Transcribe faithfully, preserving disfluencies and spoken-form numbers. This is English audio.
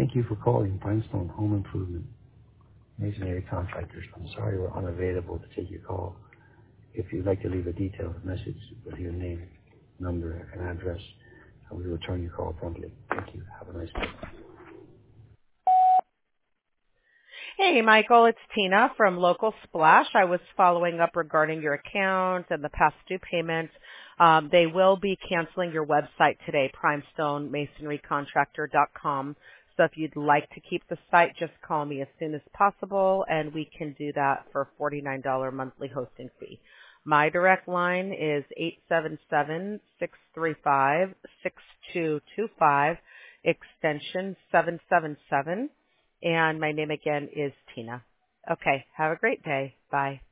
Thank you for calling Primestone Home Improvement Masonry Contractors. I'm sorry we're unavailable to take your call. If you'd like to leave a detailed message with your name, number, and address, we will return your call promptly. Thank you. Have a nice day. Hey, Michael, it's Tina from Local Splash. I was following up regarding your account and the past due payments. Um, they will be canceling your website today, primestone masonry contractor dot com. So if you'd like to keep the site, just call me as soon as possible, and we can do that for a forty-nine dollars monthly hosting fee. My direct line is eight seven seven, six three five, six two two five, extension seven seven seven. And my name again is Tina. Okay, have a great day. Bye.